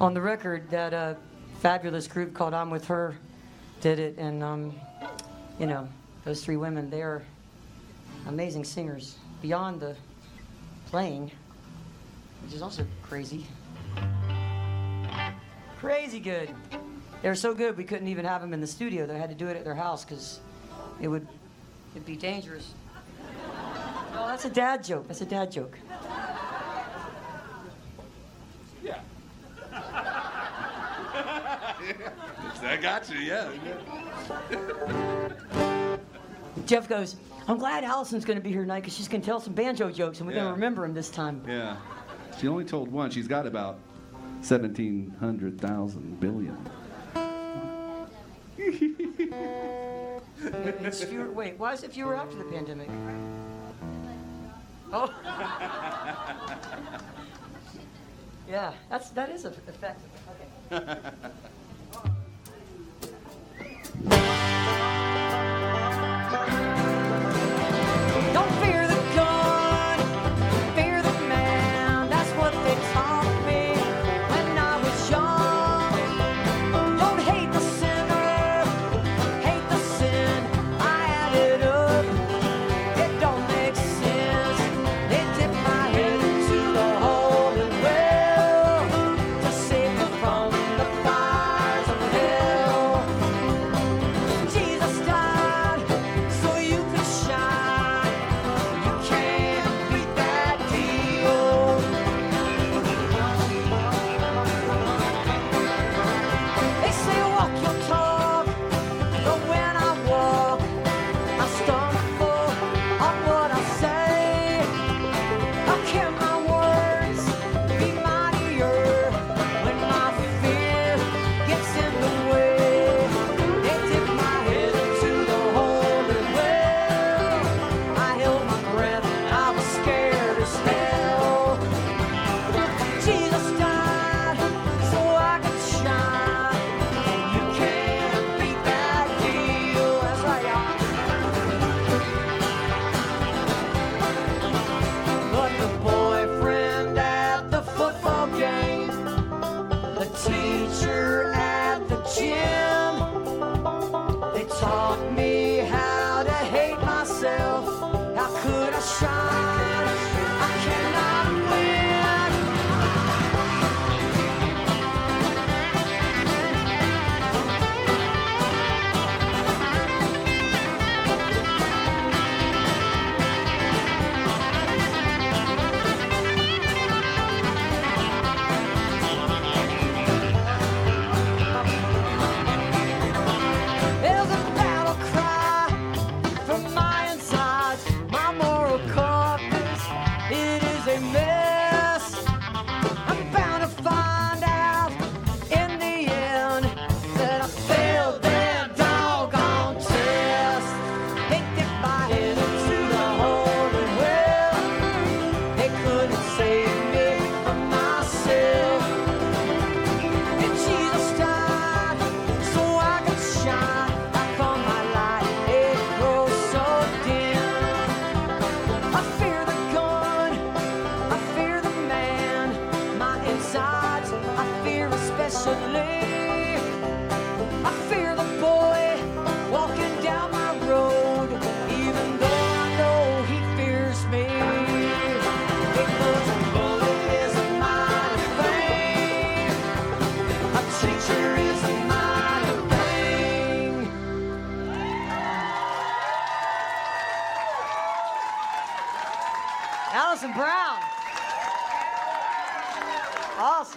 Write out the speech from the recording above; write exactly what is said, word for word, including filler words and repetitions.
on the record, that uh, fabulous group called I'm With Her did it, and um, you know, those three women, they are amazing singers beyond the playing, which is also crazy. Crazy good. They were so good we couldn't even have them in the studio. They had to do it at their house because it would it'd be dangerous. Oh, that's a dad joke. That's a dad joke. Yeah. I got you, yeah. Jeff goes, I'm glad Allison's going to be here tonight because she's going to tell some banjo jokes and we're Yeah. going to remember him this time. Yeah. She only told one. She's got about seventeen hundred thousand billion. It's fewer, wait, why is it fewer after the pandemic? Oh. Yeah, that's, that is effective. Okay. Don't fear the gun, fear the man. That's what they taught me when I was young. Don't hate the sinner, hate the sin. I added up, it don't make sense. They dip my head into the holy well to save me from the fires of hell. Jesus died so you could shine. You can't beat that deal. They say walk your talk, but when I walk, I stumble on what I say. How can my words be mightier when my fear gets in the way? They dip my head into the holy well. I held my breath, I was scared as hell. Jesus died so I could shine, and you can't beat that deal. That's right, y'all. But the boyfriend at the football game, the teacher at the gym, they taught me how to hate myself. How could I shine? I cannot win. There's a battle cry from my insides, my moral compass. It is a mess. I'm bound to find out in the end that I failed that doggone test. They dipped my head into the holy well. They couldn't save me from myself. And Jesus died so I could shine. How come my light, it grows so dim? I fear the gun, I fear the man. My insides, I fear especially. I fear the boy walking down my road, even though I know he fears me. Because a bullet is a mighty thing, a teacher is a mighty thing. Allison Brown. Awesome.